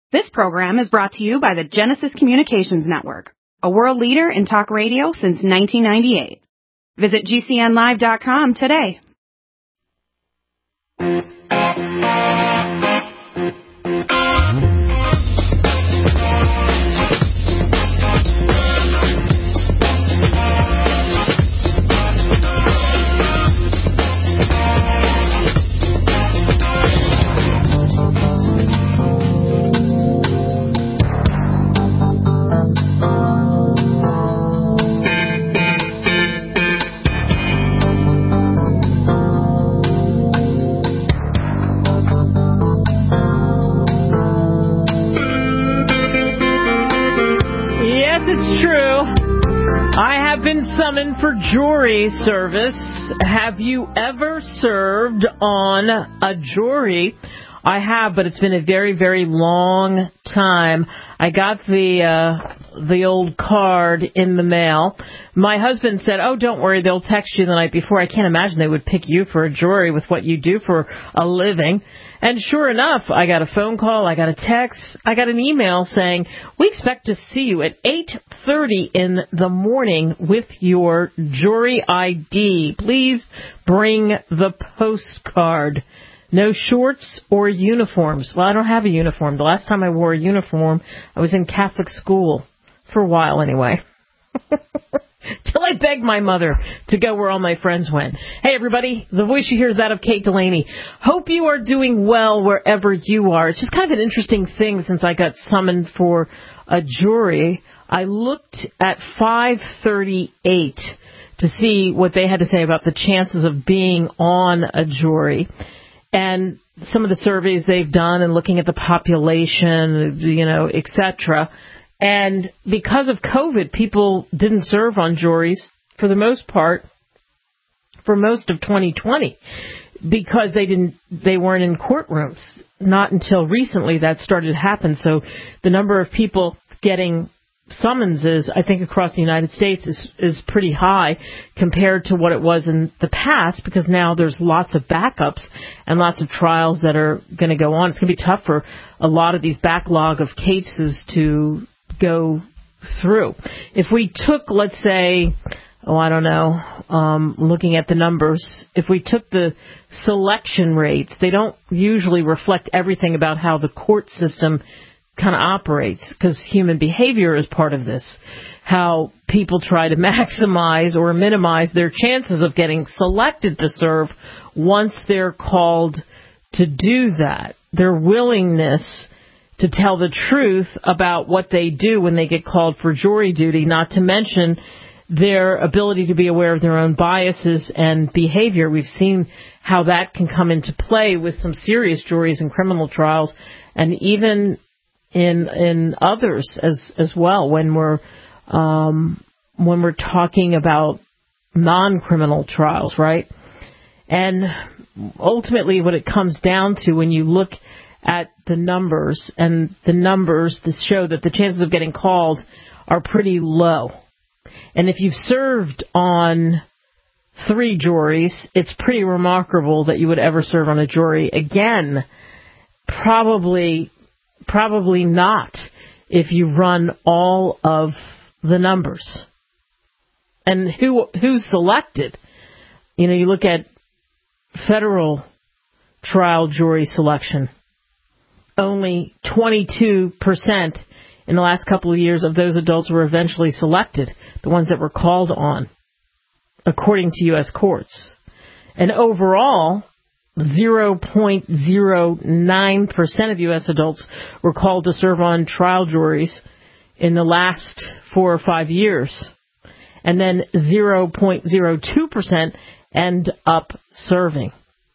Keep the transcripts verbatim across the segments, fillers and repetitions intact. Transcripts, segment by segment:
This program is brought to you by the Genesis Communications Network, a world leader in talk radio since nineteen ninety-eight. Visit G C N live dot com today. Summoned for jury service. Have you ever served on a jury? I have, but it's been a very, very long time. I got the uh, the old card in the mail. My husband said, oh, don't worry, they'll text you the night before. I can't imagine they would pick you for a jury with what you do for a living. And sure enough, I got a phone call, I got a text, I got an email saying, we expect to see you at eight thirty in the morning with your jury I D. Please bring the postcard. No shorts or uniforms. Well, I don't have a uniform. The last time I wore a uniform, I was in Catholic school. For a while, anyway. Till I begged my mother to go where all my friends went. Hey, everybody, the voice you hear is that of Kate Delaney. Hope you are doing well wherever you are. It's just kind of an interesting thing since I got summoned for a jury. I looked at five thirty-eight to see what they had to say about the chances of being on a jury. And some of the surveys they've done and looking at the population, you know, et cetera. And because of COVID, people didn't serve on juries for the most part for most of twenty twenty because they didn't they weren't in courtrooms. Not until recently that started to happen. So the number of people getting summonses, I think, across the United States is is pretty high compared to what it was in the past, because now there's lots of backups and lots of trials that are going to go on. It's going to be tough for a lot of these backlog of cases to go through. If we took, let's say, oh, I don't know, um, looking at the numbers, if we took the selection rates, they don't usually reflect everything about how the court system kind of operates, because human behavior is part of this, how people try to maximize or minimize their chances of getting selected to serve once they're called to do that. Their willingness to tell the truth about what they do when they get called for jury duty, not to mention their ability to be aware of their own biases and behavior. We've seen how that can come into play with some serious juries in criminal trials, and even in in others as as well when we're um, when we're talking about non-criminal trials, right? And ultimately, what it comes down to when you look at the numbers, and the numbers that show that the chances of getting called are pretty low. And if you've served on three juries, it's pretty remarkable that you would ever serve on a jury again. Probably, probably not if you run all of the numbers. And who who's selected? You know, you look at federal trial jury selection. Only twenty-two percent in the last couple of years of those adults were eventually selected, the ones that were called on, according to U S courts. And overall, zero point zero nine percent of U S adults were called to serve on trial juries in the last four or five years. And then zero point zero two percent end up serving.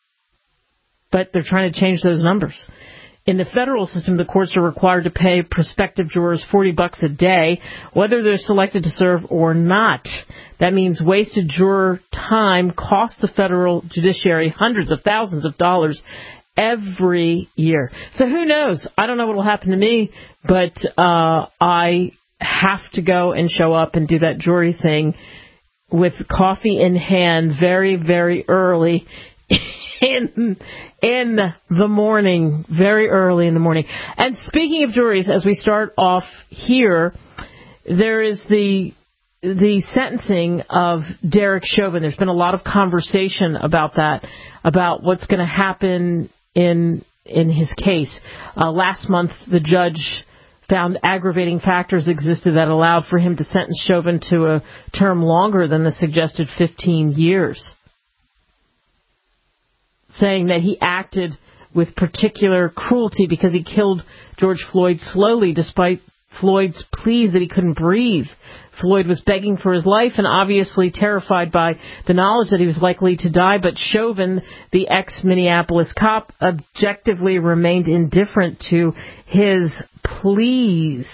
But they're trying to change those numbers. In the federal system, the courts are required to pay prospective jurors forty bucks a day, whether they're selected to serve or not. That means wasted juror time costs the federal judiciary hundreds of thousands of dollars every year. So who knows? I don't know what will happen to me, but uh, I have to go and show up and do that jury thing with coffee in hand very, very early in in the morning, very early in the morning. And speaking of juries, as we start off here, there is the the sentencing of Derek Chauvin. There's been a lot of conversation about that, about what's going to happen in in his case. Uh, last month, the judge found aggravating factors existed that allowed for him to sentence Chauvin to a term longer than the suggested fifteen years, saying that he acted with particular cruelty because he killed George Floyd slowly despite Floyd's pleas that he couldn't breathe. Floyd was begging for his life and obviously terrified by the knowledge that he was likely to die, but Chauvin, the ex-Minneapolis cop, objectively remained indifferent to his pleas.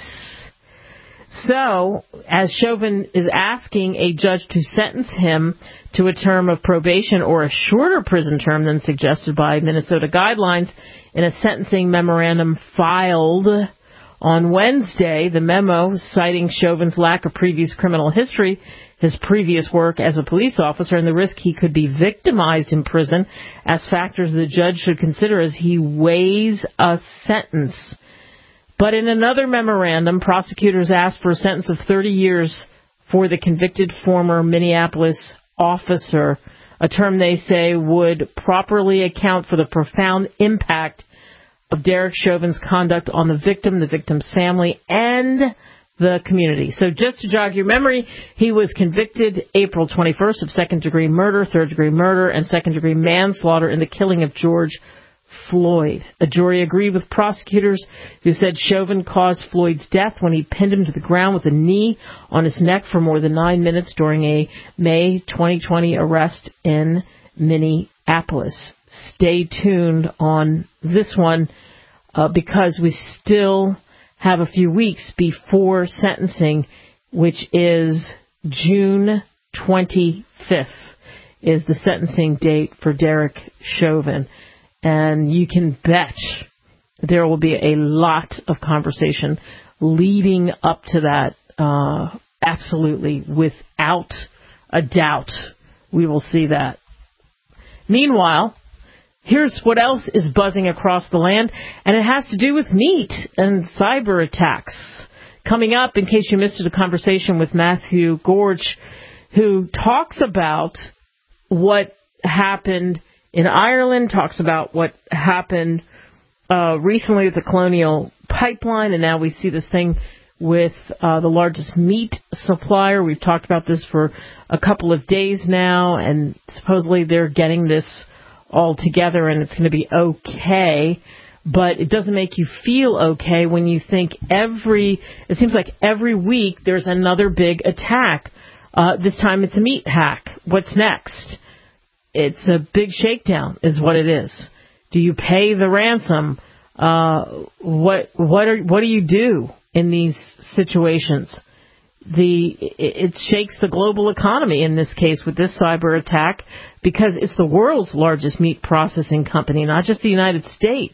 So, as Chauvin is asking a judge to sentence him to a term of probation or a shorter prison term than suggested by Minnesota guidelines, in a sentencing memorandum filed on Wednesday, the memo, citing Chauvin's lack of previous criminal history, his previous work as a police officer, and the risk he could be victimized in prison as factors the judge should consider as he weighs a sentence. But in another memorandum, prosecutors asked for a sentence of thirty years for the convicted former Minneapolis officer, a term they say would properly account for the profound impact of Derek Chauvin's conduct on the victim, the victim's family, and the community. So just to jog your memory, he was convicted April twenty-first of second-degree murder, third-degree murder, and second-degree manslaughter in the killing of George Floyd. A jury agreed with prosecutors who said Chauvin caused Floyd's death when he pinned him to the ground with a knee on his neck for more than nine minutes during a May twenty twenty arrest in Minneapolis. Stay tuned on this one uh, because we still have a few weeks before sentencing, which is June twenty-fifth is the sentencing date for Derek Chauvin. And you can bet there will be a lot of conversation leading up to that. Uh, absolutely, without a doubt, we will see that. Meanwhile, here's what else is buzzing across the land, and it has to do with meat and cyber attacks. Coming up, in case you missed it, a conversation with Matthew Gorge, who talks about what happened in Ireland, talks about what happened uh, recently with the Colonial Pipeline, and now we see this thing with uh, the largest meat supplier. We've talked about this for a couple of days now, and supposedly they're getting this all together and it's going to be okay. But it doesn't make you feel okay when you think every, it seems like every week there's another big attack. Uh, this time it's a meat hack. What's next? It's a big shakedown is what it is. Do you pay the ransom? Uh, what, what are, what do you do in these situations? The it shakes the global economy in this case with this cyber attack because it's the world's largest meat processing company, not just the United States.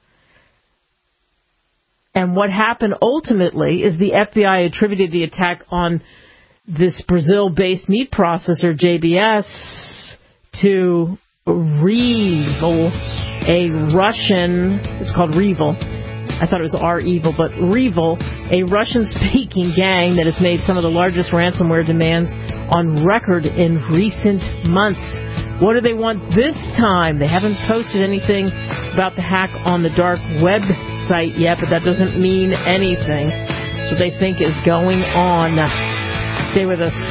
And what happened ultimately is the F B I attributed the attack on this Brazil-based meat processor, J B S, to Revil, a Russian, it's called Revil. I thought it was R-Evil, but Revil, a Russian-speaking gang that has made some of the largest ransomware demands on record in recent months. What do they want this time? They haven't posted anything about the hack on the dark web site yet, but that doesn't mean anything. That's what they think is going on. Stay with us.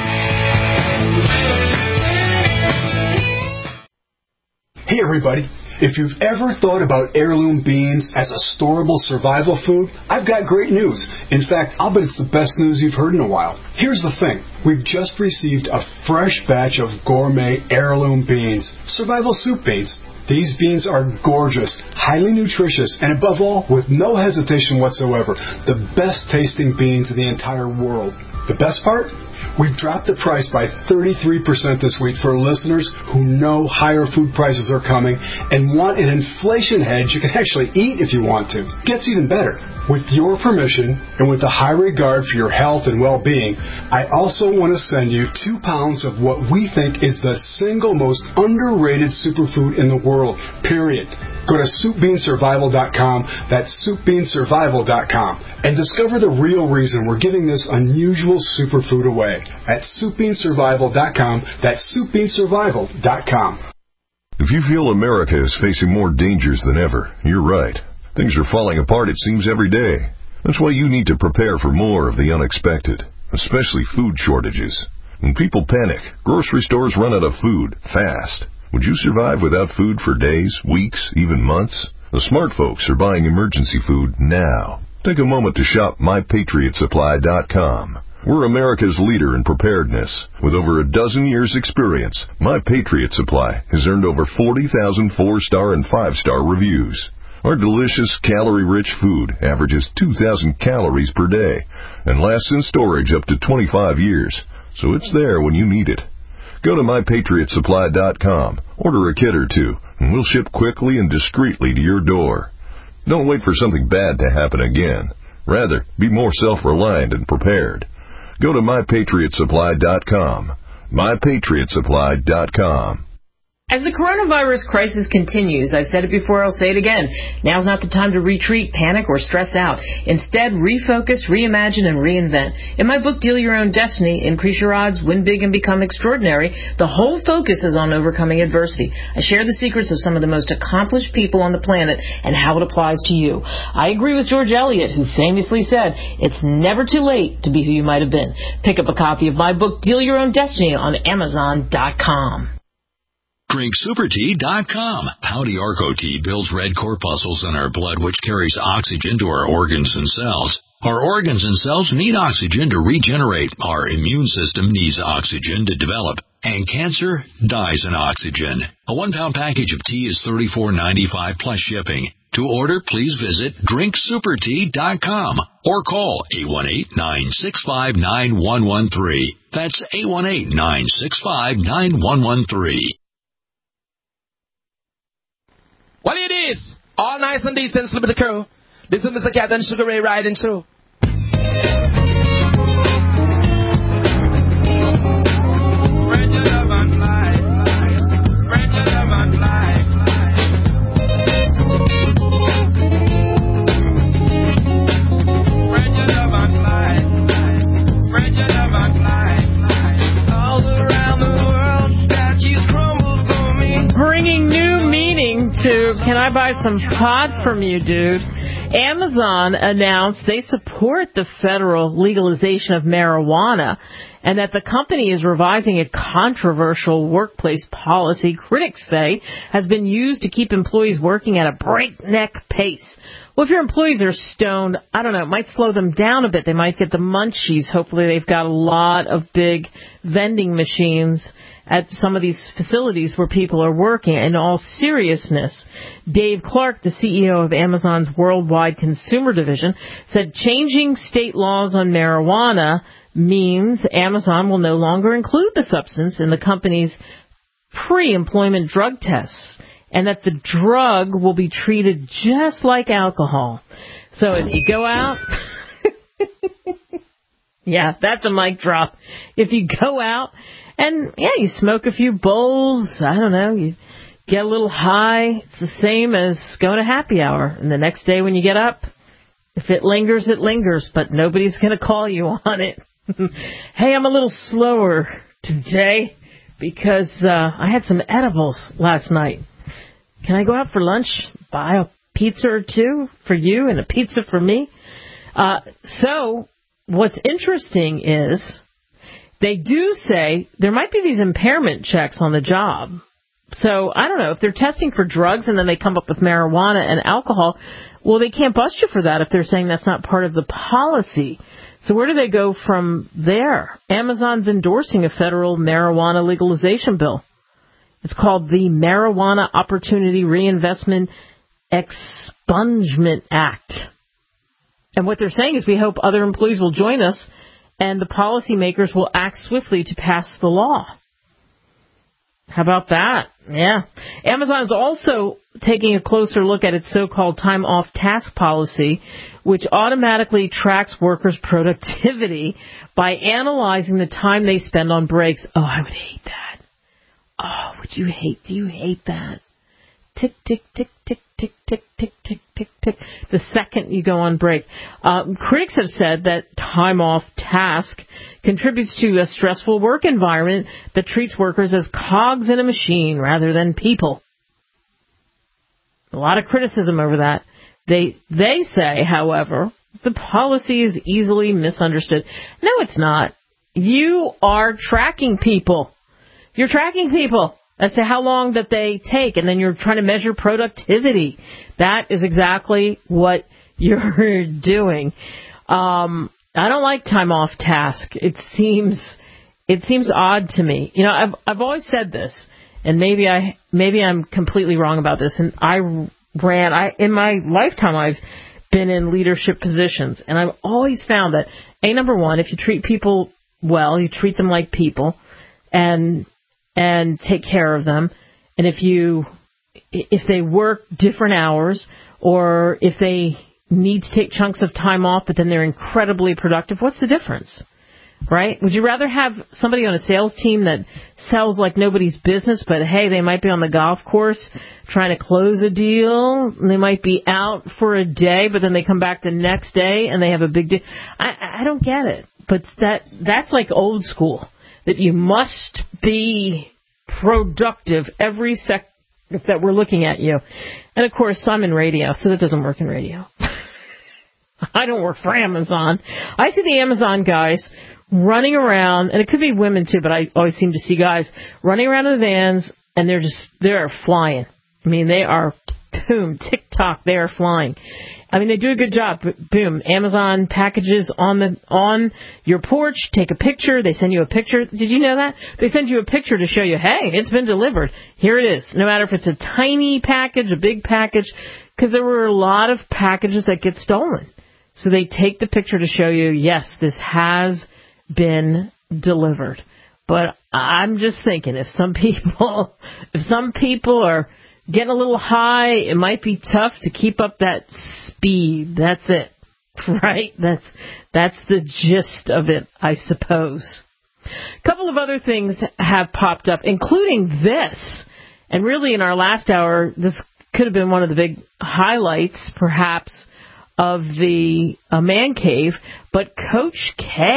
Hey, everybody. If you've ever thought about heirloom beans as a storable survival food, I've got great news. In fact, I'll bet it's the best news you've heard in a while. Here's the thing. We've just received a fresh batch of gourmet heirloom beans, survival soup beans. These beans are gorgeous, highly nutritious, and above all, with no hesitation whatsoever, the best tasting beans in the entire world. The best part? We've dropped the price by thirty-three percent this week for listeners who know higher food prices are coming and want an inflation hedge you can actually eat if you want to. Gets even better. With your permission, and with a high regard for your health and well-being, I also want to send you two pounds of what we think is the single most underrated superfood in the world, period. Go to soup bean survival dot com, that's soup bean survival dot com, and discover the real reason we're giving this unusual superfood away at soup bean survival dot com, that's soup bean survival dot com. If you feel America is facing more dangers than ever, you're right. Things are falling apart, it seems, every day. That's why you need to prepare for more of the unexpected, especially food shortages. When people panic, grocery stores run out of food fast. Would you survive without food for days, weeks, even months? The smart folks are buying emergency food now. Take a moment to shop my patriot supply dot com. We're America's leader in preparedness. With over a dozen years' experience, My Patriot Supply has earned over forty thousand four-star and five-star reviews. Our delicious, calorie-rich food averages two thousand calories per day and lasts in storage up to twenty-five years, so it's there when you need it. Go to my patriot supply dot com, order a kit or two, and we'll ship quickly and discreetly to your door. Don't wait for something bad to happen again. Rather, be more self-reliant and prepared. Go to my patriot supply dot com. my patriot supply dot com. As the coronavirus crisis continues, I've said it before, I'll say it again, now's not the time to retreat, panic, or stress out. Instead, refocus, reimagine, and reinvent. In my book, Deal Your Own Destiny, Increase Your Odds, Win Big, and Become Extraordinary, the whole focus is on overcoming adversity. I share the secrets of some of the most accomplished people on the planet and how it applies to you. I agree with George Eliot, who famously said, it's never too late to be who you might have been. Pick up a copy of my book, Deal Your Own Destiny, on amazon dot com. drink super tea dot com. Pouty Arco tea builds red corpuscles in our blood, which carries oxygen to our organs and cells. Our organs and cells need oxygen to regenerate. Our immune system needs oxygen to develop. And cancer dies in oxygen. A one-pound package of tea is thirty-four ninety-five plus shipping. To order, please visit drink super tea dot com or call eight one eight, nine six five, nine one one three. That's eight one eight, nine six five, nine one one three. Well, it is all nice and decent, slip of the crew. This is Mister Cat and Sugar Ray riding through. Spread your love and fly. Spread your love and fly. Spread your love and fly. Spread your love and fly. All around the world, statues crumble for me. Bringing new meaning to, can I buy some pot from you, dude? Amazon announced they support the federal legalization of marijuana and that the company is revising a controversial workplace policy critics say has been used to keep employees working at a breakneck pace. Well, if your employees are stoned, I don't know, it might slow them down a bit. They might get the munchies. Hopefully they've got a lot of big vending machines at some of these facilities where people are working. In all seriousness, Dave Clark, the C E O of Amazon's worldwide consumer division, said changing state laws on marijuana means Amazon will no longer include the substance in the company's pre-employment drug tests, and that the drug will be treated just like alcohol. So if you go out... yeah, that's a mic drop. If you go out and, yeah, you smoke a few bowls, I don't know, you get a little high, it's the same as going to happy hour. And the next day when you get up, if it lingers, it lingers, but nobody's going to call you on it. Hey, I'm a little slower today because uh, I had some edibles last night. Can I go out for lunch, buy a pizza or two for you and a pizza for me? Uh, so what's interesting is they do say there might be these impairment checks on the job. So I don't know, if they're testing for drugs and then they come up with marijuana and alcohol, well, they can't bust you for that if they're saying that's not part of the policy. So where do they go from there? Amazon's endorsing a federal marijuana legalization bill. It's called the Marijuana Opportunity Reinvestment Expungement Act. And what they're saying is we hope other employees will join us and the policymakers will act swiftly to pass the law. How about that? Yeah. Amazon is also taking a closer look at its so-called time-off task policy, which automatically tracks workers' productivity by analyzing the time they spend on breaks. Oh, I would hate that. Oh, would you hate, do you hate that? Tick, tick, tick, tick, tick, tick, tick, tick, tick, tick. The second you go on break. Um, critics have said that time-off task contributes to a stressful work environment that treats workers as cogs in a machine rather than people. A lot of criticism over that. They they say, however, the policy is easily misunderstood. No, it's not. You are tracking people. You're tracking people as to how long that they take, and then you're trying to measure productivity. That is exactly what you're doing. Um, I don't like time off task. It seems it seems odd to me. You know, I've I've always said this, and maybe I maybe I'm completely wrong about this. And I ran I in my lifetime I've been in leadership positions, and I've always found that a number one, if you treat people well, you treat them like people, and and take care of them. And if you, if they work different hours, or if they need to take chunks of time off, but then they're incredibly productive, what's the difference? Right? Would you rather have somebody on a sales team that sells like nobody's business, but hey, they might be on the golf course trying to close a deal, and they might be out for a day, but then they come back the next day and they have a big deal? I, I don't get it. But that that's like old school, that you must be productive every sec that we're looking at you. And, of course, I'm in radio, so that doesn't work in radio. I don't work for Amazon. I see the Amazon guys running around, and it could be women, too, but I always seem to see guys running around in the vans, and they're just, they're flying. I mean, they are, boom, tick-tock, they are flying. I mean, they do a good job. Boom, Amazon packages on the on your porch. Take a picture. They send you a picture. Did you know that? They send you a picture to show you, hey, it's been delivered. Here it is. No matter if it's a tiny package, a big package, because there were a lot of packages that get stolen. So they take the picture to show you, yes, this has been delivered. But I'm just thinking, if some people, if some people are getting a little high, it might be tough to keep up that speed. That's it, right? That's that's the gist of it, I suppose. A couple of other things have popped up, including this. And really, in our last hour, this could have been one of the big highlights, perhaps, of the uh, Man Cave. But Coach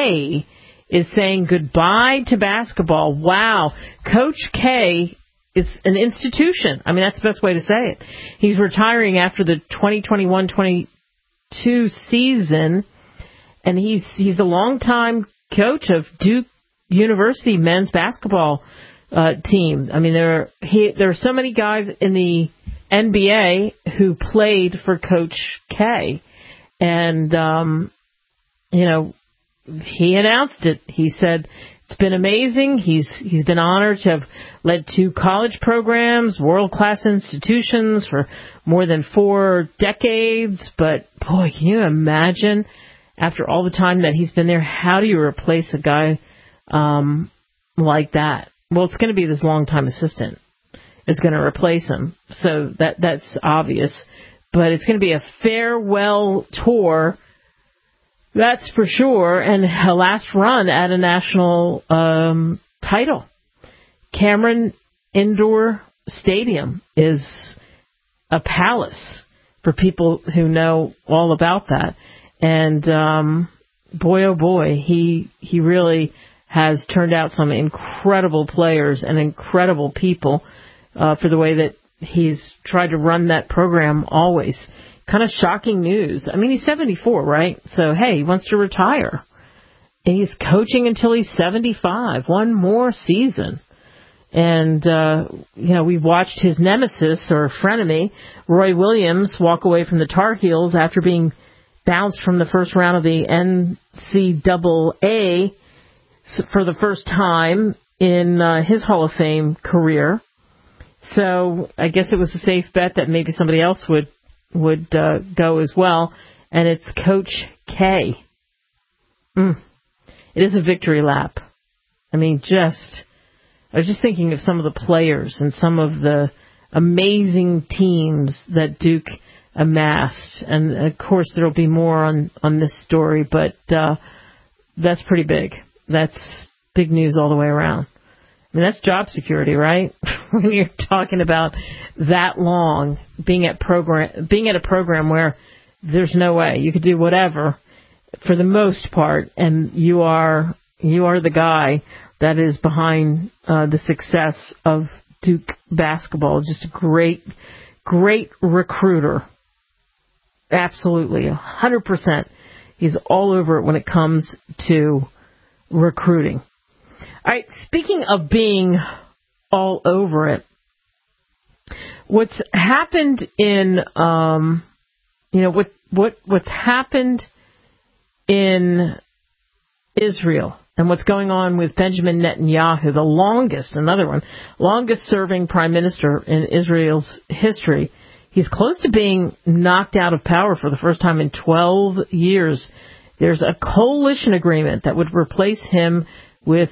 K is saying goodbye to basketball. Wow. Coach K is an institution. I mean, that's the best way to say it. He's retiring after the twenty twenty-one twenty-two season, and he's he's a longtime coach of Duke University men's basketball uh, team. I mean, there are, he, there are so many guys in the N B A who played for Coach K, and um, you know, he announced it. He said, it's been amazing. He's he's been honored to have led two college programs, world-class institutions for more than four decades. But, boy, can you imagine, after all the time that he's been there, how do you replace a guy um, like that? Well, it's going to be this longtime assistant is going to replace him. So that that's obvious. But it's going to be a farewell tour, that's for sure, and a last run at a national um, title. Cameron Indoor Stadium is a palace for people who know all about that. And um, boy, oh boy, he he really has turned out some incredible players and incredible people uh, for the way that he's tried to run that program always. Kind of shocking news. I mean, he's seventy-four, right? So, hey, he wants to retire. And he's coaching until he's seventy-five. One more season. And, uh, you know, we've watched his nemesis or frenemy, Roy Williams, walk away from the Tar Heels after being bounced from the first round of the N C double A for the first time in uh, his Hall of Fame career. So I guess it was a safe bet that maybe somebody else would would uh, go as well, and it's Coach K. Mm. It is a victory lap. I mean, just I was just thinking of some of the players and some of the amazing teams that Duke amassed. And, of course, there will be more on, on this story, but uh, that's pretty big. That's big news all the way around. I mean, that's job security, right? When you're talking about that long being at program, being at a program where there's no way you could do whatever for the most part, and you are you are the guy that is behind uh, the success of Duke basketball. Just a great, great recruiter. Absolutely, one hundred percent. He's all over it when it comes to recruiting. All right, speaking of being all over it, what's happened in, um, you know, what what what's happened in Israel and what's going on with Benjamin Netanyahu, the longest, another one, longest-serving prime minister in Israel's history. He's close to being knocked out of power for the first time in twelve years. There's a coalition agreement that would replace him with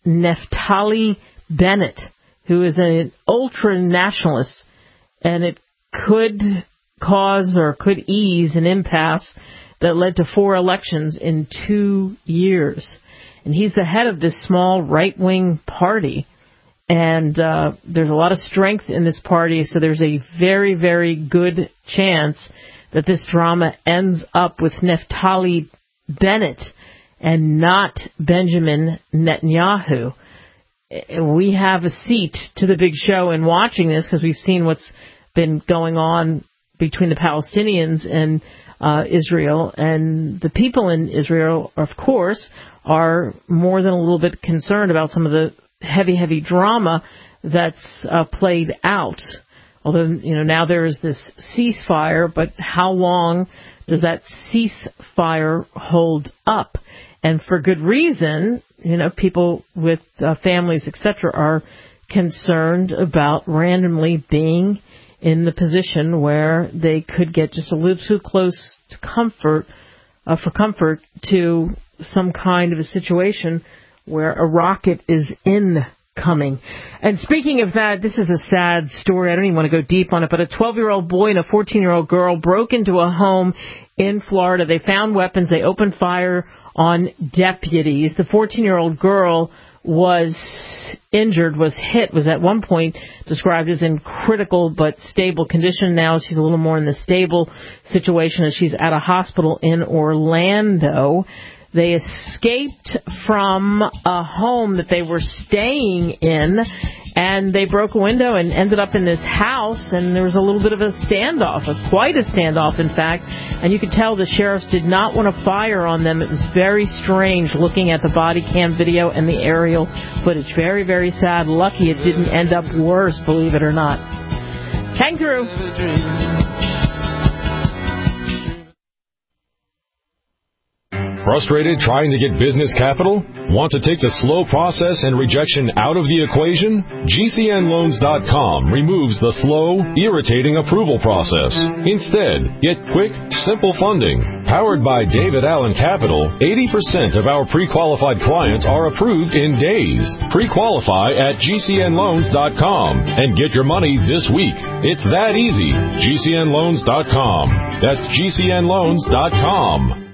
Naftali Bennett, who is an ultra-nationalist, and it could cause or could ease an impasse that led to four elections in two years. And he's the head of this small right-wing party, and uh, there's a lot of strength in this party, so there's a very, very good chance that this drama ends up with Naftali Bennett and not Benjamin Netanyahu. We have a seat to the big show in watching this because we've seen what's been going on between the Palestinians and uh, Israel. And the people in Israel, of course, are more than a little bit concerned about some of the heavy, heavy drama that's uh, played out. Although, you know, now there is this ceasefire, but how long does that ceasefire hold up? And for good reason, you know, people with uh, families, et cetera, are concerned about randomly being in the position where they could get just a little too close to comfort, uh, for comfort to some kind of a situation where a rocket is incoming. And speaking of that, this is a sad story. I don't even want to go deep on it, but a twelve-year-old boy and a fourteen-year-old girl broke into a home in Florida. They found weapons. They opened fire on deputies. The fourteen-year-old girl was injured, was hit, was at one point described as in critical but stable condition. Now she's a little more in the stable situation as she's at a hospital in Orlando. They escaped from a home that they were staying in, and they broke a window and ended up in this house, and there was a little bit of a standoff, a, quite a standoff, in fact, and you could tell the sheriffs did not want to fire on them. It was very strange looking at the body cam video and the aerial footage. Very, very sad. Lucky it didn't end up worse, believe it or not. Kangaroo. Frustrated trying to get business capital? Want to take the slow process and rejection out of the equation? G C N loans dot com removes the slow, irritating approval process. Instead, get quick, simple funding. Powered by David Allen Capital, eighty percent of our pre-qualified clients are approved in days. Pre-qualify at G C N loans dot com and get your money this week. It's that easy. G C N loans dot com. That's G C N loans dot com.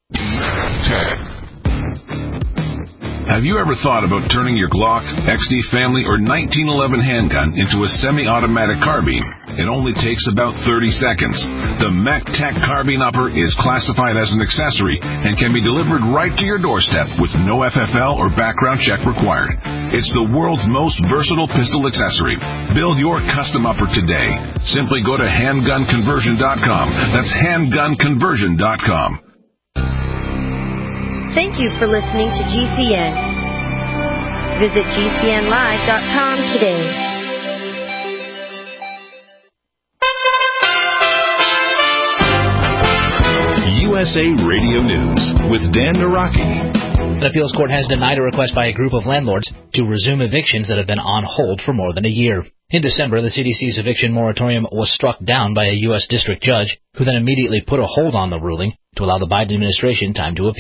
Have you ever thought about turning your Glock, X D Family, or nineteen eleven handgun into a semi-automatic carbine? It only takes about thirty seconds. The MacTac Carbine Upper is classified as an accessory and can be delivered right to your doorstep with no F F L or background check required. It's the world's most versatile pistol accessory. Build your custom upper today. Simply go to handgun conversion dot com. That's handgun conversion dot com. Thank you for listening to G C N. Visit G C N live dot com today. U S A Radio News with Dan Naraki. An appeals court has denied a request by a group of landlords to resume evictions that have been on hold for more than a year. In December, the C D C's eviction moratorium was struck down by a U S district judge, who then immediately put a hold on the ruling to allow the Biden administration time to appeal.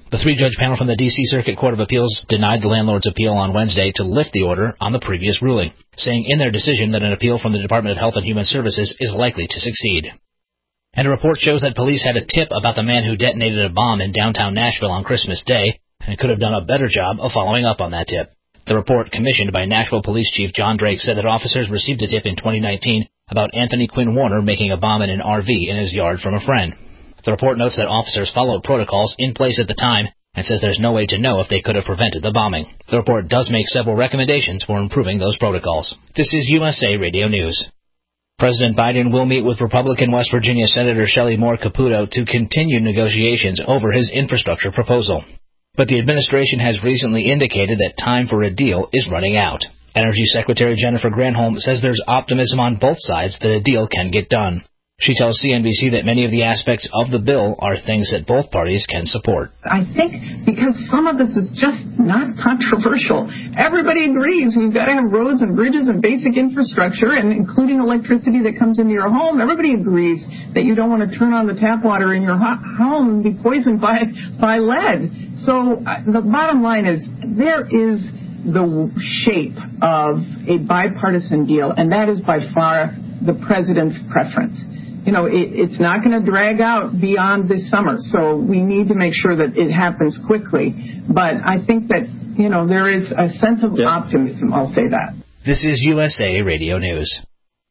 The three-judge panel from the D C Circuit Court of Appeals denied the landlord's appeal on Wednesday to lift the order on the previous ruling, saying in their decision that an appeal from the Department of Health and Human Services is likely to succeed. And a report shows that police had a tip about the man who detonated a bomb in downtown Nashville on Christmas Day and could have done a better job of following up on that tip. The report, commissioned by Nashville Police Chief John Drake, said that officers received a tip in twenty nineteen about Anthony Quinn Warner making a bomb in an R V in his yard from a friend. The report notes that officers followed protocols in place at the time and says there's no way to know if they could have prevented the bombing. The report does make several recommendations for improving those protocols. This is U S A Radio News. President Biden will meet with Republican West Virginia Senator Shelley Moore Caputo to continue negotiations over his infrastructure proposal. But the administration has recently indicated that time for a deal is running out. Energy Secretary Jennifer Granholm says there's optimism on both sides that a deal can get done. She tells C N B C that many of the aspects of the bill are things that both parties can support. I think because some of this is just not controversial. Everybody agrees we've got to have roads and bridges and basic infrastructure, and including electricity that comes into your home. Everybody agrees that you don't want to turn on the tap water in your home and be poisoned by, by lead. So uh, the bottom line is there is the shape of a bipartisan deal, and that is by far the president's preference. You know, it, it's not going to drag out beyond this summer, so we need to make sure that it happens quickly. But I think that, you know, there is a sense of yeah. optimism, I'll say that. This is U S A Radio News.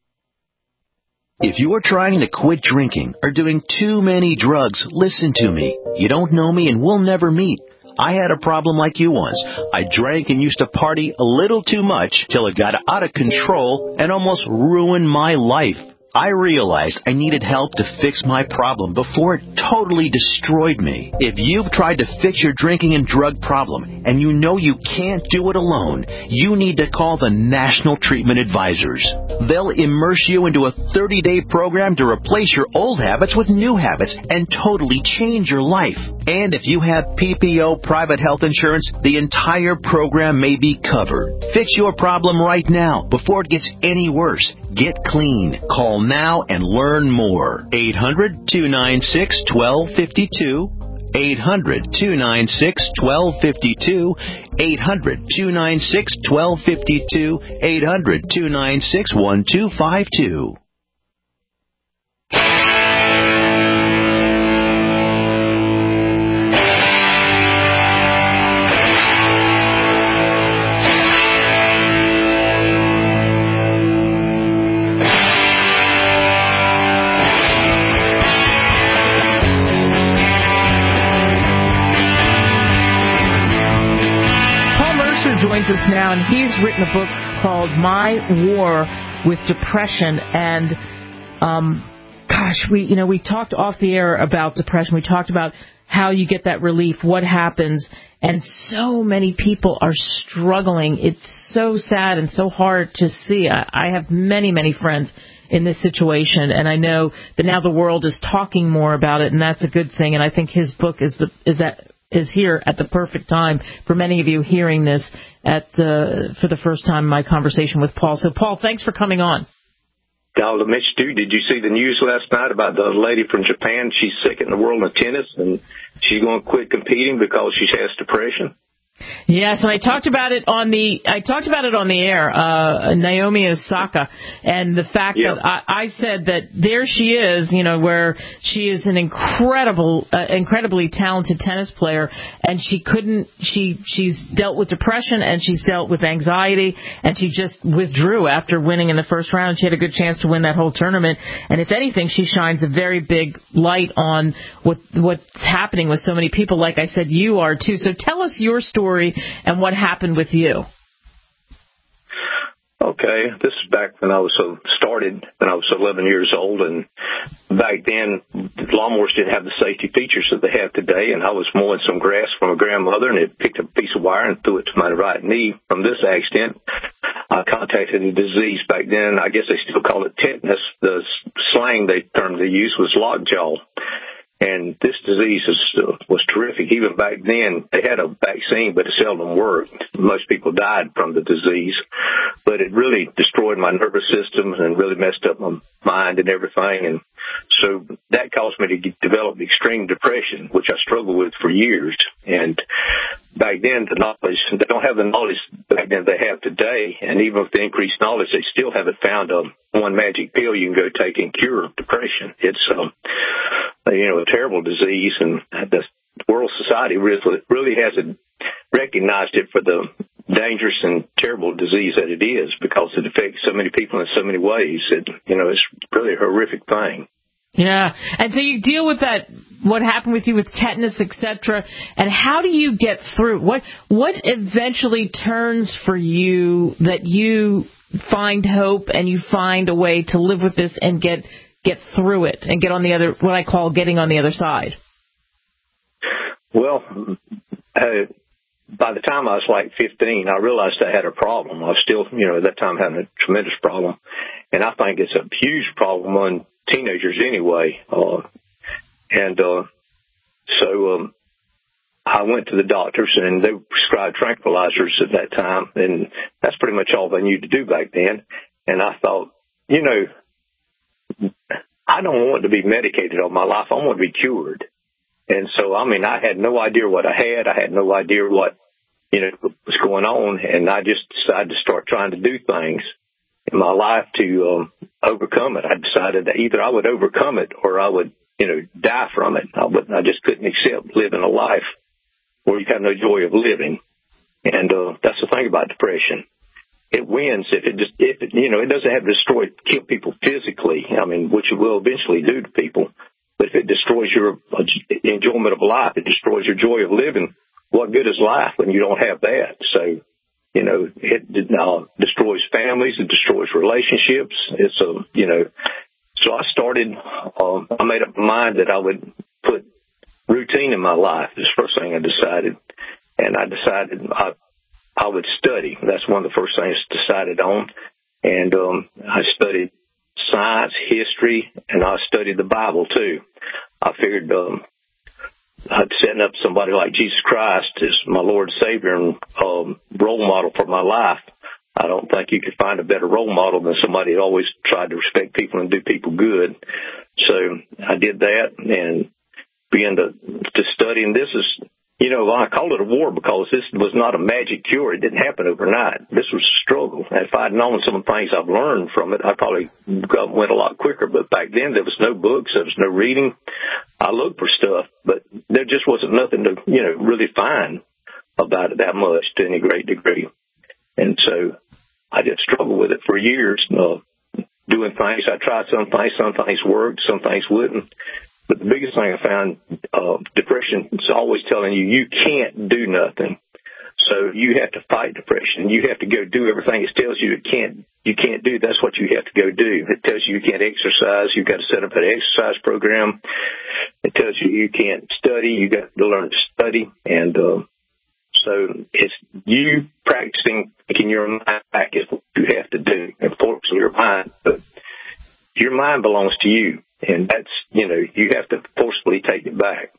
If you are trying to quit drinking or doing too many drugs, listen to me. You don't know me and we'll never meet. I had a problem like you once. I drank and used to party a little too much till it got out of control and almost ruined my life. I realized I needed help to fix my problem before it totally destroyed me. If you've tried to fix your drinking and drug problem and you know you can't do it alone, you need to call the National Treatment Advisors. They'll immerse you into a thirty-day program to replace your old habits with new habits and totally change your life. And if you have P P O private health insurance, the entire program may be covered. Fix your problem right now before it gets any worse. Get clean. Call now and learn more. eight hundred, two nine six, one two five two. eight hundred, two nine six, one two five two. eight hundred, two nine six, one two five two. eight hundred, two nine six, one two five two. Joins us now, and he's written a book called My War with Depression. And um, gosh, we you know we talked off the air about depression. We talked about how you get that relief, what happens, and so many people are struggling. It's so sad and so hard to see. I, I have many, many friends in this situation, and I know that now the world is talking more about it, and that's a good thing. And I think his book is the is that. is here at the perfect time for many of you hearing this at the for the first time in my conversation with Paul. So, Paul, thanks for coming on. I'll admit you, did you see the news last night about the lady from Japan? She's second in the world in tennis, and she's going to quit competing because she has depression. Yes, and I talked about it on the I talked about it on the air, uh, Naomi Osaka, and the fact yep. that I, I said that there she is, you know, where she is an incredible, uh, incredibly talented tennis player, and she couldn't, she she's dealt with depression and she's dealt with anxiety, and she just withdrew after winning in the first round. She had a good chance to win that whole tournament, and if anything, she shines a very big light on what what's happening with so many people. Like I said, you are too. So tell us your story and what happened with you. Okay, this is back when I was so started when I was eleven years old, and back then lawnmowers didn't have the safety features that they have today, and I was mowing some grass from a grandmother, and it picked up a piece of wire and threw it to my right knee. From this accident, I contacted a disease back then. I guess they still call it tetanus. The slang they term they used was lockjaw. And this disease is, uh, was terrific. Even back then, they had a vaccine, but it seldom worked. Most people died from the disease. But it really destroyed my nervous system and really messed up my mind and everything. And So that caused me to get, develop extreme depression, which I struggled with for years. And back then, the knowledge, they don't have the knowledge back then they have today. And even with the increased knowledge, they still haven't found a one magic pill you can go take and cure depression. It's, um, you know, a terrible disease, and the world society really, really hasn't recognized it for the dangerous and terrible disease that it is, because it affects so many people in so many ways. It, you know, it's really a horrific thing. Yeah, and so you deal with that, what happened with you with tetanus, et cetera, and how do you get through? What what eventually turns for you that you find hope and you find a way to live with this and get get through it and get on the other, what I call getting on the other side? Well, uh, by the time I was like fifteen, I realized I had a problem. I was still, you know, at that time having a tremendous problem. And I think it's a huge problem on teenagers anyway. Uh, and uh, so um, I went to the doctors, and they prescribed tranquilizers at that time. And that's pretty much all they knew to do back then. And I thought, you know, I don't want to be medicated all my life. I want to be cured. And so, I mean, I had no idea what I had. I had no idea what, you know, was going on. And I just decided to start trying to do things in my life to um, overcome it. I decided that either I would overcome it or I would, you know, die from it. I, would, I just couldn't accept living a life where you have no joy of living. And uh, that's the thing about depression. It wins if it just, if it, you know, it doesn't have to destroy, kill people physically. I mean, which it will eventually do to people. But if it destroys your enjoyment of life, it destroys your joy of living, what good is life when you don't have that? So, you know, it uh, destroys families, it destroys relationships. It's a, you know, so I started, uh, I made up my mind that I would put routine in my life. This first thing I decided. And I decided I, I would study. That's one of the first things I decided on. And um, I studied science, history, and I studied the Bible too. I figured um, I'd set up somebody like Jesus Christ as my Lord and Savior and um, role model for my life. I don't think you could find a better role model than somebody that always tried to respect people and do people good. So I did that and began to, to study. And this is, you know, I call it a war because this was not a magic cure. It didn't happen overnight. This was a struggle. And if I'd known some of the things I've learned from it, I probably went a lot quicker. But back then, there was no books. There was no reading. I looked for stuff, but there just wasn't nothing to, you know, really find about it that much to any great degree. And so I just struggled with it for years, uh, doing things. I tried some things. Some things worked. Some things wouldn't. But the biggest thing I found, uh, depression is always telling you you can't do nothing. So you have to fight depression. You have to go do everything it tells you it can't, you can't do. That's what you have to go do. It tells you you can't exercise. You've got to set up an exercise program. It tells you you can't study. You got to learn to study. And uh, so it's you practicing taking your mind back is what you have to do. And forcing your mind, but your mind belongs to you. And that's, you know, you have to forcefully take it back.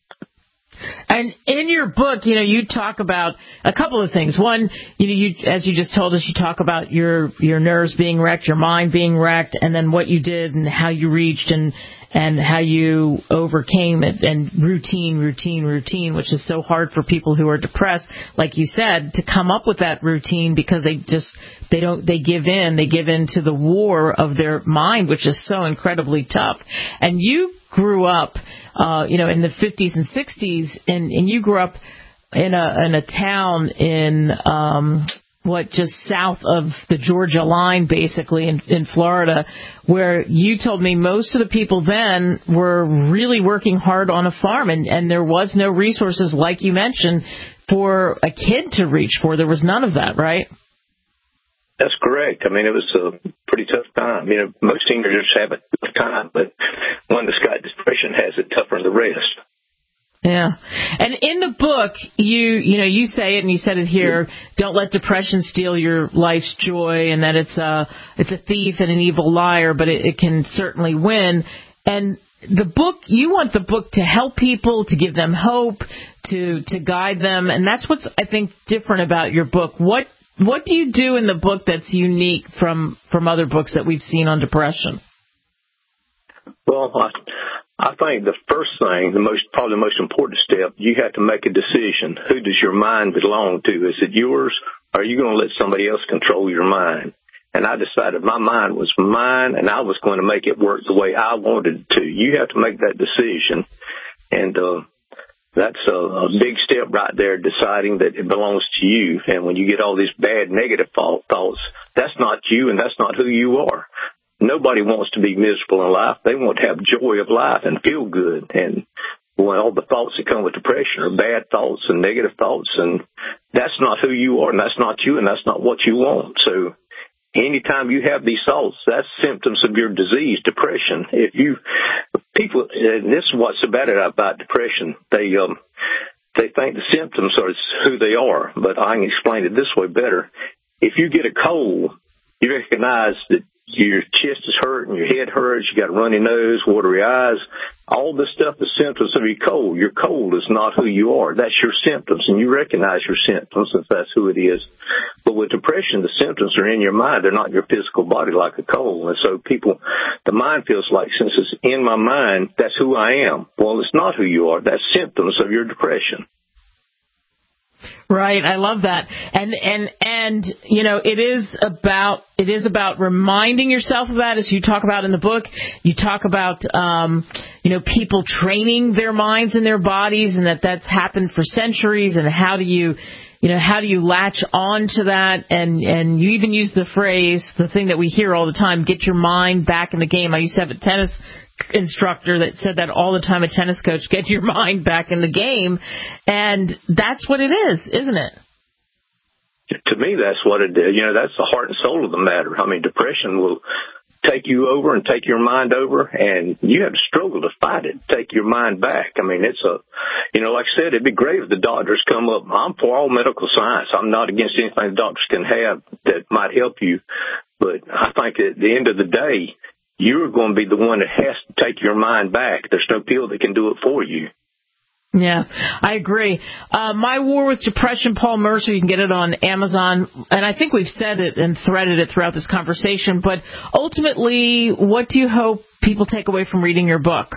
And in your book, you know, you talk about a couple of things. One, you know, you, as you just told us, you talk about your your nerves being wrecked, your mind being wrecked, and then what you did and how you reached and and how you overcame it. And routine, routine, routine, which is so hard for people who are depressed, like you said, to come up with that routine because they just they don't they give in, they give in to the war of their mind, which is so incredibly tough. And you grew up, uh, you know, in the fifties and sixties, and, and you grew up in a in a town in um, what just south of the Georgia line, basically in, in Florida, where you told me most of the people then were really working hard on a farm, and, and there was no resources, like you mentioned, for a kid to reach for. There was none of that, right? That's correct. I mean, it was a pretty tough time. You know, most teenagers have a tough time, but one that's got depression has it tougher than the rest. Yeah. And in the book, you you know, you say it, and you said it here, don't let depression steal your life's joy, and that it's a, it's a thief and an evil liar, but it, it can certainly win. And the book, you want the book to help people, to give them hope, to, to guide them, and that's what's, I think, different about your book. What What do you do in the book that's unique from, from other books that we've seen on depression? Well, I, I think the first thing, the most probably the most important step, you have to make a decision. Who does your mind belong to? Is it yours, or are you going to let somebody else control your mind? And I decided my mind was mine, and I was going to make it work the way I wanted it to. You have to make that decision, and uh, that's a, a big step right there, deciding that it belongs to you. And when you get all these bad, negative thoughts, that's not you, and that's not who you are. Nobody wants to be miserable in life. They want to have joy of life and feel good. And when all the thoughts that come with depression are bad thoughts and negative thoughts, and that's not who you are, and that's not you, and that's not what you want. So anytime you have these thoughts, that's symptoms of your disease, depression. If you people, and this is what's so bad about depression, they um they think the symptoms are who they are, but I can explain it this way better. If you get a cold, you recognize that your chest is hurting, your head hurts, you got a runny nose, watery eyes. All this stuff is symptoms of your cold. Your cold is not who you are. That's your symptoms, and you recognize your symptoms if that's who it is. But with depression, the symptoms are in your mind. They're not in your physical body like a cold. And so people, the mind feels like, since it's in my mind, that's who I am. Well, it's not who you are. That's symptoms of your depression. Right, I love that, and and and you know, it is about it is about reminding yourself of that, as you talk about in the book. You talk about um, you know, people training their minds and their bodies, and that that's happened for centuries. And how do you you know how do you latch on to that? And and you even use the phrase, the thing that we hear all the time: get your mind back in the game. I used to have a tennis instructor that said that all the time, a tennis coach, get your mind back in the game. And that's what it is, isn't it? To me, that's what it is. You know, that's the heart and soul of the matter. I mean, depression will take you over and take your mind over, and you have to struggle to fight it, take your mind back. I mean, it's a, you know, like I said, it'd be great if the doctors come up. I'm for all medical science. I'm not against anything the doctors can have that might help you. But I think at the end of the day, you're going to be the one that has to take your mind back. There's no pill that can do it for you. Yeah, I agree. Uh, My War with Depression, Paul Mercer, you can get it on Amazon. And I think we've said it and threaded it throughout this conversation. But ultimately, what do you hope people take away from reading your book?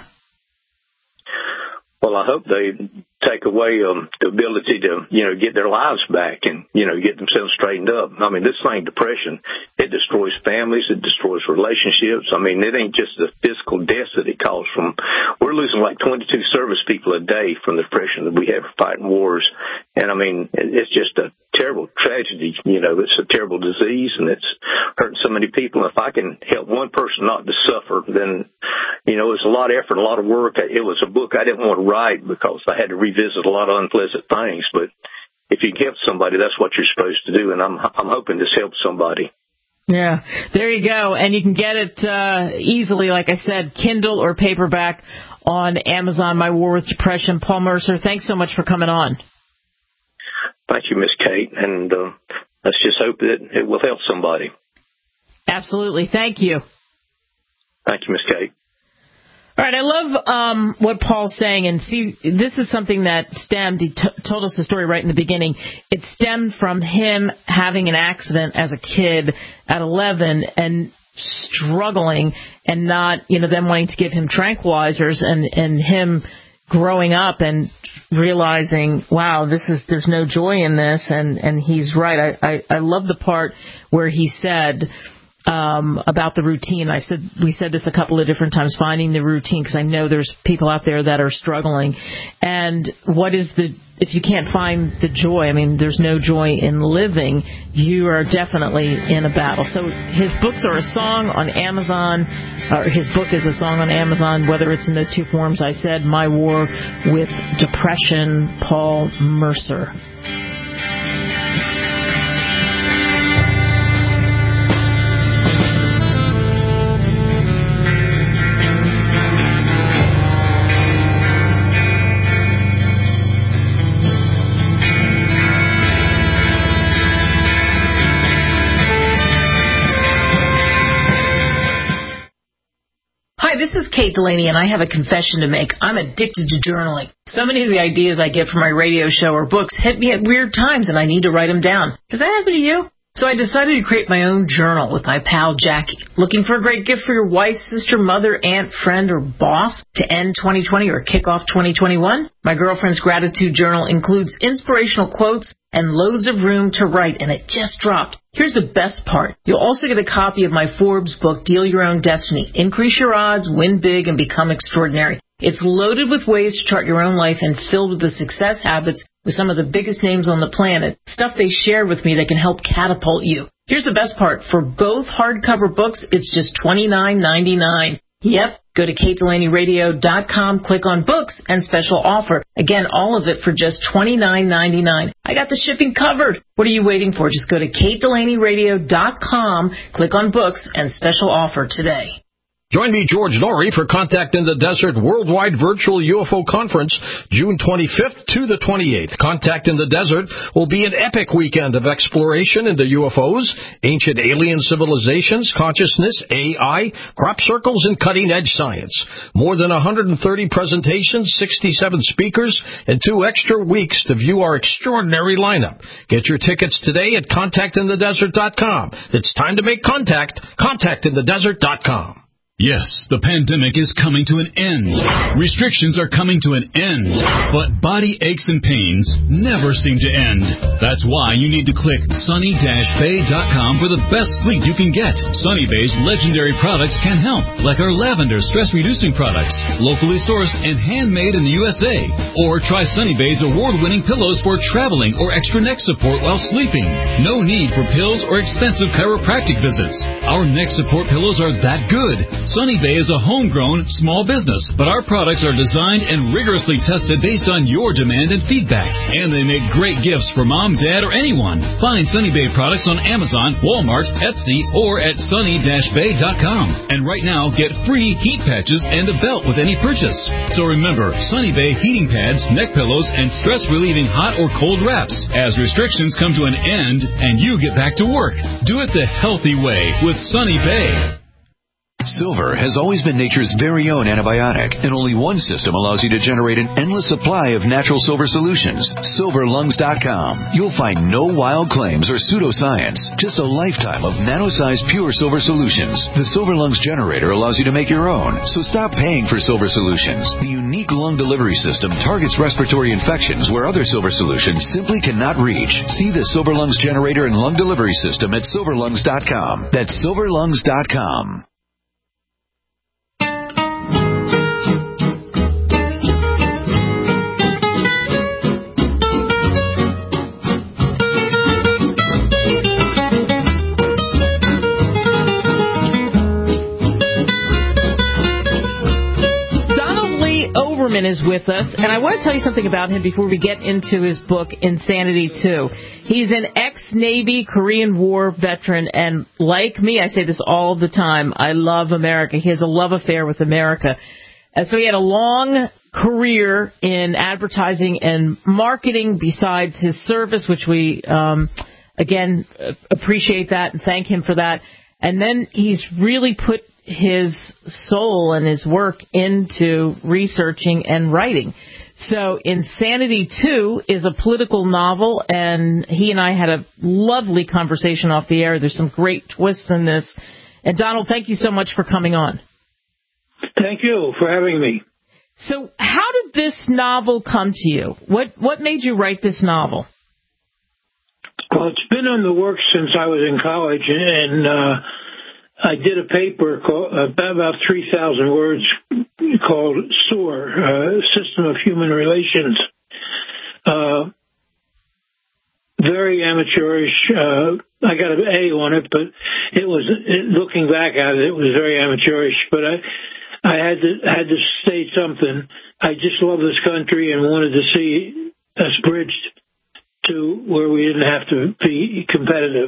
Well, I hope they take away um, the ability to, you know, get their lives back and, you know, get themselves straightened up. I mean, this thing, depression, it destroys families, it destroys relationships. I mean, it ain't just the physical deaths that it causes from. We're losing like twenty-two service people a day from the depression that we have fighting wars. And, I mean, it's just a terrible tragedy. You know, it's a terrible disease, and it's hurting so many people. If I can help one person not to suffer, then, you know, it's a lot of effort, a lot of work. It was a book I didn't want to write because I had to revisit a lot of unpleasant things. But if you help somebody, that's what you're supposed to do, and I'm I'm hoping this helps somebody. Yeah, there you go. And you can get it uh, easily, like I said, Kindle or paperback on Amazon, My War with Depression. Paul Mercer, thanks so much for coming on. Thank you, Miss Kate, and uh, let's just hope that it will help somebody. Absolutely. Thank you. Thank you, Miss Kate. All right, I love um, what Paul's saying, and see, this is something that stemmed, he t- told us the story right in the beginning, it stemmed from him having an accident as a kid at eleven and struggling and not, you know, them wanting to give him tranquilizers, and, and him growing up and realizing, wow, this is, there's no joy in this, and, and he's right. I, I, I love the part where he said, Um, about the routine. I said we said this a couple of different times, finding the routine, because I know there's people out there that are struggling. And what is the, if you can't find the joy, I mean, there's no joy in living, you are definitely in a battle. So his books are a song on Amazon, or his book is a song on Amazon, whether it's in those two forms I said, My War with Depression, Paul Mercer. Hi, this is Kate Delaney, and I have a confession to make. I'm addicted to journaling. So many of the ideas I get from my radio show or books hit me at weird times, and I need to write them down. Does that happen to you? So I decided to create my own journal with my pal Jackie. Looking for a great gift for your wife, sister, mother, aunt, friend, or boss to end twenty twenty or kick off twenty twenty-one? My girlfriend's gratitude journal includes inspirational quotes and loads of room to write, and it just dropped. Here's the best part. You'll also get a copy of my Forbes book, Deal Your Own Destiny. Increase your odds, win big, and become extraordinary. It's loaded with ways to chart your own life and filled with the success habits with some of the biggest names on the planet, stuff they share with me that can help catapult you. Here's the best part. For both hardcover books, it's just twenty-nine ninety-nine. Yep, go to kate delaney radio dot com, click on books, and special offer. Again, all of it for just twenty-nine ninety-nine. I got the shipping covered. What are you waiting for? Just go to kate delaney radio dot com, click on books, and special offer today. Join me, George Norrie, for Contact in the Desert Worldwide Virtual U F O Conference, June twenty-fifth to the twenty-eighth. Contact in the Desert will be an epic weekend of exploration into U F Os, ancient alien civilizations, consciousness, A I, crop circles, and cutting-edge science. More than one hundred thirty presentations, sixty-seven speakers, and two extra weeks to view our extraordinary lineup. Get your tickets today at contact in the desert dot com. It's time to make contact. contact in the desert dot com. Yes, the pandemic is coming to an end. Restrictions are coming to an end. But body aches and pains never seem to end. That's why you need to click sunny dash bay dot com for the best sleep you can get. Sunny Bay's legendary products can help, like our lavender stress-reducing products, locally sourced and handmade in the U S A. Or try Sunny Bay's award-winning pillows for traveling or extra neck support while sleeping. No need for pills or expensive chiropractic visits. Our neck support pillows are that good. Sunny Bay is a homegrown small business, but our products are designed and rigorously tested based on your demand and feedback. And they make great gifts for mom, dad, or anyone. Find Sunny Bay products on Amazon, Walmart, Etsy, or at sunny dash bay dot com. And right now, get free heat patches and a belt with any purchase. So remember, Sunny Bay heating pads, neck pillows, and stress-relieving hot or cold wraps. As restrictions come to an end and you get back to work, do it the healthy way with Sunny Bay. Silver has always been nature's very own antibiotic, and only one system allows you to generate an endless supply of natural silver solutions. silver lungs dot com. You'll find no wild claims or pseudoscience, just a lifetime of nano-sized pure silver solutions. The Silver Lungs generator allows you to make your own, so stop paying for silver solutions. The unique lung delivery system targets respiratory infections where other silver solutions simply cannot reach. See the Silver Lungs generator and lung delivery system at silver lungs dot com. That's silver lungs dot com. Is with us, and I want to tell you something about him before we get into his book, Insanity two. He's an ex-Navy Korean War veteran, and like me, I say this all the time, I love America. He has a love affair with America. And so he had a long career in advertising and marketing besides his service, which we, um, again, appreciate that and thank him for that. And then he's really put his soul and his work into researching and writing. So Insanity two is a political novel, and he and I had a lovely conversation off the air. There's some great twists in this. And Donald, thank you so much for coming on. Thank you for having me. So how did this novel come to you? What what made you write this novel? Well, it's been in the works since I was in college, and uh I did a paper called, about, about three thousand words called S O A R, uh, System of Human Relations. Uh, very amateurish. Uh, I got an A on it, but it was, it, looking back at it, it was very amateurish. But I, I had to, had to say something. I just love this country and wanted to see us bridged to where we didn't have to be competitive.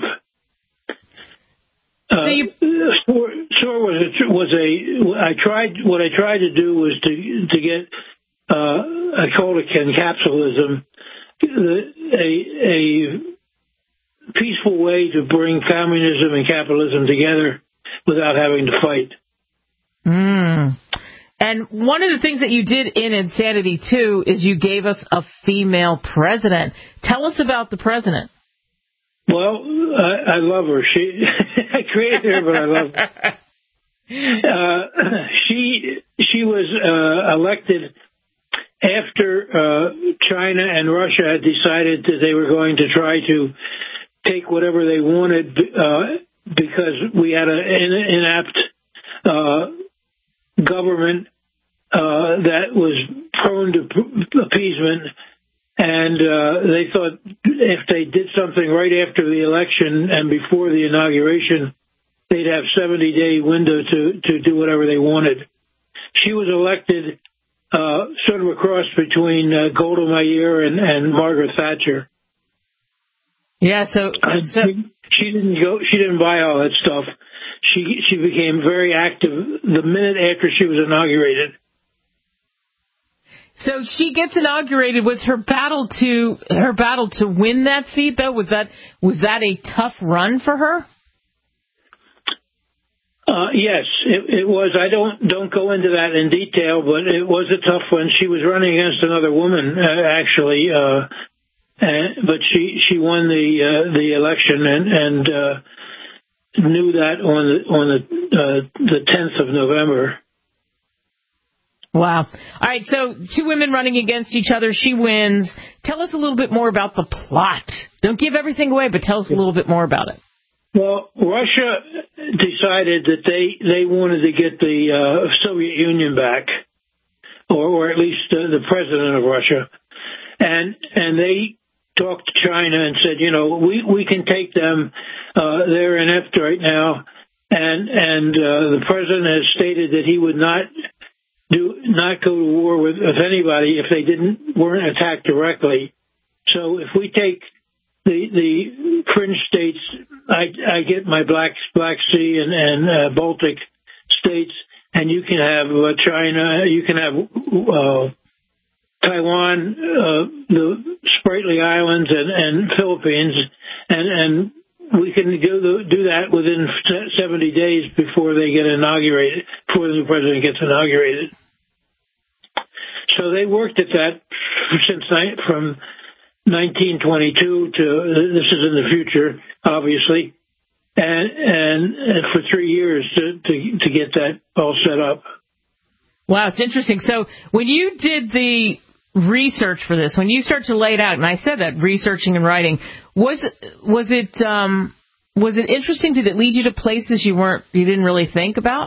Uh, S O A R was a, was a, I tried, what I tried to do was to, to get, uh, I called it encapsulism, a, a peaceful way to bring communism and capitalism together without having to fight. Mm. And one of the things that you did in Insanity two is you gave us a female president. Tell us about the president. Well, I, I love her. She, I created her, but I love her. Uh, she she was uh, elected after uh, China and Russia had decided that they were going to try to take whatever they wanted uh, because we had an inept uh, government uh, that was prone to appeasement. And uh, they thought if they did something right after the election and before the inauguration, they'd have seventy-day window to, to do whatever they wanted. She was elected uh, sort of a cross between uh, Golda Meir and, and Margaret Thatcher. Yeah, so, so she didn't go. She didn't buy all that stuff. She she became very active the minute after she was inaugurated. So she gets inaugurated. Was her battle to her battle to win that seat though? Was that was that a tough run for her? Uh, yes, it, it was. I don't don't go into that in detail, but it was a tough one. She was running against another woman, uh, actually, uh, and, but she she won the uh, the election and and uh, knew that on the on the uh, the tenth of November. Wow. All right, so two women running against each other. She wins. Tell us a little bit more about the plot. Don't give everything away, but tell us a little bit more about it. Well, Russia decided that they, they wanted to get the uh, Soviet Union back, or, or at least uh, the president of Russia. And and they talked to China and said, you know, we, we can take them. Uh, they're inept right now. And, and uh, the president has stated that he would not do not go to war with, with anybody if they didn't weren't attacked directly. So if we take the the fringe states, I, I get my Black Black Sea and, and uh, Baltic states, and you can have uh, China, you can have uh, Taiwan, uh, the Spratly Islands, and, and Philippines, and and we can do the, do that within seventy days before they get inaugurated, before the new president gets inaugurated. So they worked at that since from nineteen twenty-two to this is in the future, obviously, and and, and for three years to, to to get that all set up. Wow, it's interesting. So when you did the research for this, when you start to lay it out, and I said that researching and writing, was was it um, was it interesting? Did it lead you to places you weren't you didn't really think about?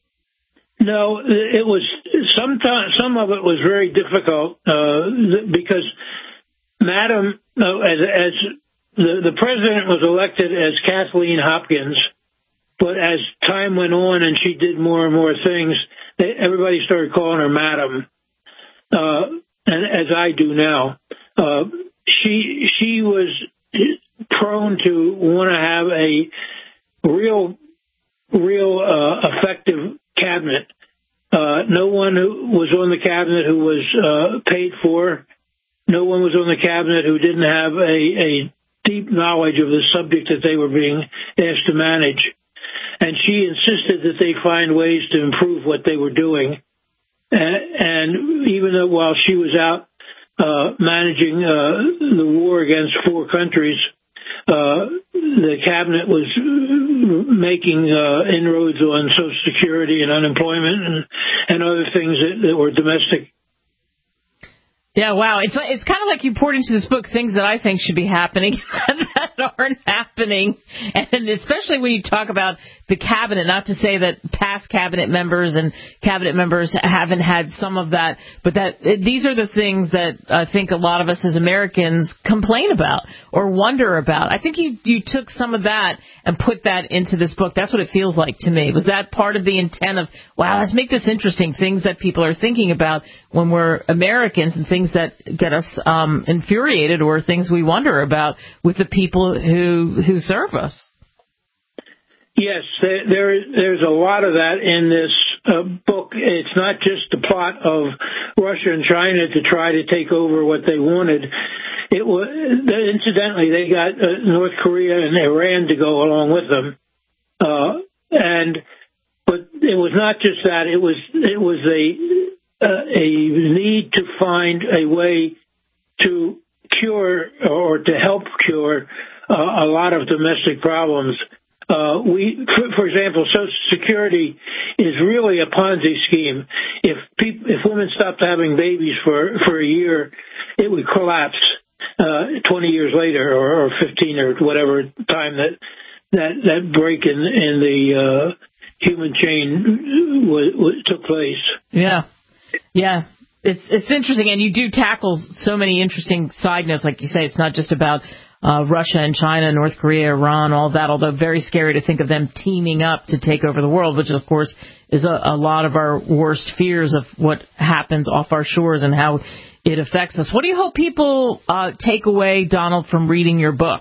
No, it was sometimes some of it was very difficult uh, because Madam, uh, as, as the, the president was elected as Kathleen Hopkins, but as time went on and she did more and more things, they, everybody started calling her Madam, uh, and as I do now. Uh, she she was prone to want to have a real, real uh, effective cabinet. Uh, no one who was on the cabinet who was uh, paid for. No one was on the cabinet who didn't have a, a deep knowledge of the subject that they were being asked to manage. And she insisted that they find ways to improve what they were doing. And, and even though while she was out uh, managing uh, the war against four countries, uh, the cabinet was making uh, inroads on Social Security and unemployment and, and other things that, that were domestic. Yeah, wow. It's it's kind of like you poured into this book things that I think should be happening that aren't happening. And especially when you talk about the cabinet, not to say that past cabinet members and cabinet members haven't had some of that, but that these are the things that I think a lot of us as Americans complain about or wonder about. I think you, you took some of that and put that into this book. That's what it feels like to me. Was that part of the intent of, wow, let's make this interesting, things that people are thinking about when we're Americans and things that get us um, infuriated or things we wonder about with the people who who serve us? Yes, there, there there's a lot of that in this uh, book. It's not just the plot of Russia and China to try to take over what they wanted. It was incidentally they got uh, North Korea and Iran to go along with them, uh, and but it was not just that. It was it was a Uh, a need to find a way to cure or to help cure uh, a lot of domestic problems. Uh, we, for, for example, Social Security is really a Ponzi scheme. If people, if women stopped having babies for, for a year, it would collapse, uh, twenty years later or, or fifteen or whatever time that, that, that break in, in the, uh, human chain was, was, took place. Yeah. Yeah. It's, it's interesting. And you do tackle so many interesting side notes. Like you say, it's not just about Uh, Russia and China, North Korea, Iran, all that, although very scary to think of them teaming up to take over the world, which, of course, is a, a lot of our worst fears of what happens off our shores and how it affects us. What do you hope people uh, take away, Donald, from reading your book?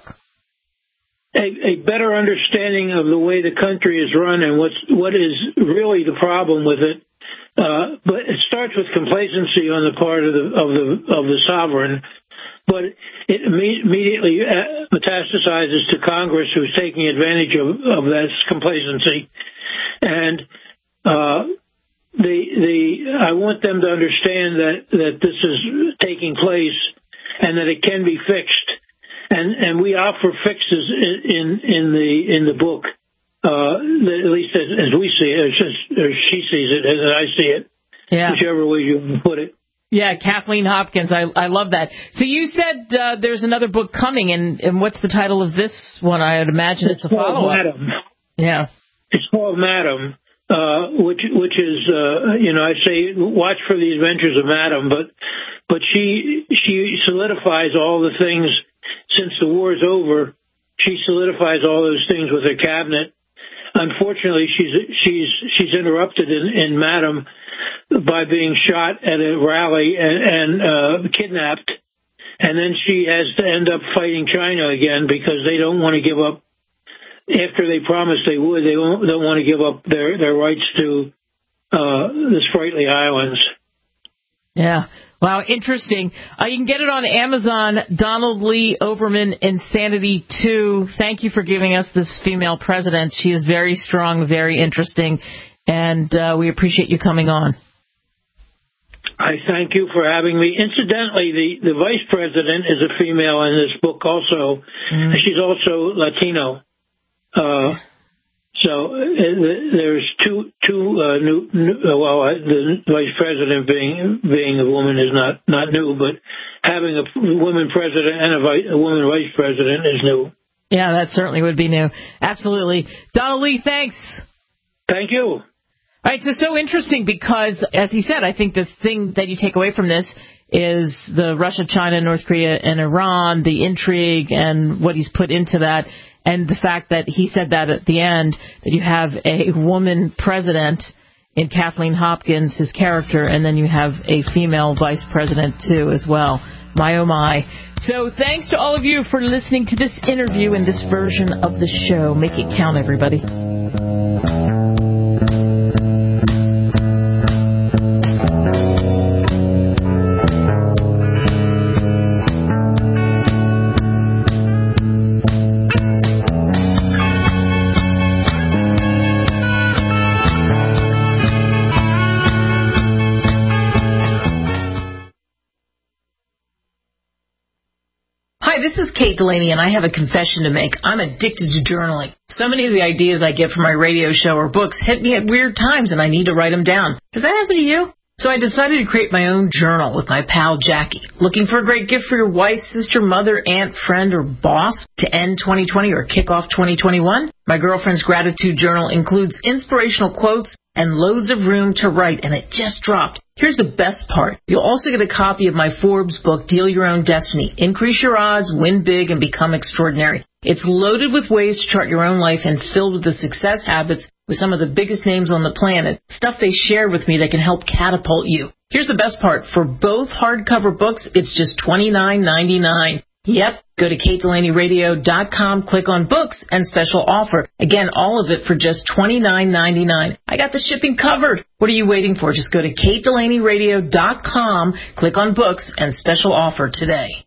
A, a better understanding of the way the country is run and what's, what is really the problem with it. Uh, but it starts with complacency on the part of the, of the, of the sovereign. But it immediately metastasizes to Congress, who's taking advantage of, of that complacency. And uh, the the I want them to understand that, that this is taking place and that it can be fixed. And and we offer fixes in in the in the book, uh, at least as, as we see it, as, as she sees it, as I see it, yeah. Whichever way you put it. Yeah, Kathleen Hopkins, I I love that. So you said uh, there's another book coming, and, and what's the title of this one? I would imagine it's, it's a follow-up. Madam. Yeah. It's called Madam, uh, which which is, uh, you know, I say watch for the adventures of Madam, but but she she solidifies all the things since the war's over. She solidifies all those things with her cabinet. Unfortunately, she's she's she's interrupted in, in Madam by being shot at a rally and, and uh, kidnapped, and then she has to end up fighting China again because they don't want to give up. After they promised they would, they don't, don't want to give up their their rights to uh, the Spratly Islands. Yeah. Wow, interesting. Uh, you can get it on Amazon. Donald Lee Oberman, Insanity two. Thank you for giving us this female president. She is very strong, very interesting, and uh, we appreciate you coming on. I thank you for having me. Incidentally, the, the vice president is a female in this book also. Mm. She's also Latino. Uh, so uh, there's two two uh, new, new well uh, the vice president being being a woman is not not new, but having a woman president and a, vice, a woman vice president is new. Yeah, that certainly would be new. Absolutely. Donald Lee, thanks. Thank you. All right, so so interesting because, as he said, I think the thing that you take away from this is the Russia, China, North Korea, and Iran, the intrigue and what he's put into that. And the fact that he said that at the end, that you have a woman president in Kathleen Hopkins, his character, and then you have a female vice president, too, as well. My, oh, my. So thanks to all of you for listening to this interview and this version of the show. Make it count, everybody. This is Kate Delaney, and I have a confession to make. I'm addicted to journaling. So many of the ideas I get from my radio show or books hit me at weird times, and I need to write them down. Does that happen to you? So I decided to create my own journal with my pal Jackie. Looking for a great gift for your wife, sister, mother, aunt, friend, or boss to end twenty twenty or kick off twenty twenty-one? My girlfriend's gratitude journal includes inspirational quotes and loads of room to write, and it just dropped. Here's the best part. You'll also get a copy of my Forbes book, Deal Your Own Destiny. Increase your odds, win big, and become extraordinary. It's loaded with ways to chart your own life and filled with the success habits with some of the biggest names on the planet. Stuff they share with me that can help catapult you. Here's the best part. For both hardcover books, it's just twenty-nine ninety-nine. Yep. Go to kate delaney radio dot com, click on books, and special offer. Again, all of it for just twenty-nine ninety-nine. I got the shipping covered. What are you waiting for? Just go to kate delaney radio dot com, click on books, and special offer today.